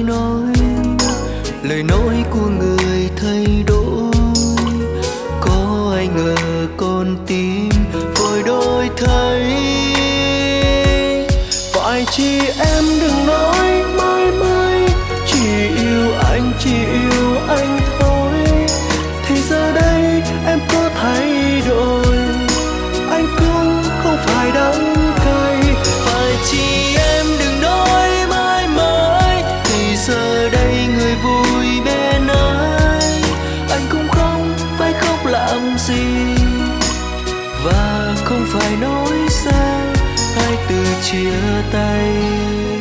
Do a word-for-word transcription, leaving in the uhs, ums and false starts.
nói, lời nói của người thay đổi. Có ai ngờ con tim vội đổi thay. Phải chi em đừng nói mãi mãi chỉ yêu anh, chỉ yêu anh thôi. Thì giờ đây em có thay đổi, anh cũng không phải đắng cay. Phải chi em đừng nói mãi mãi, thì giờ đây người vui bên ai. Anh cũng không phải khóc làm gì, và không phải nói sao hai từ chia tay.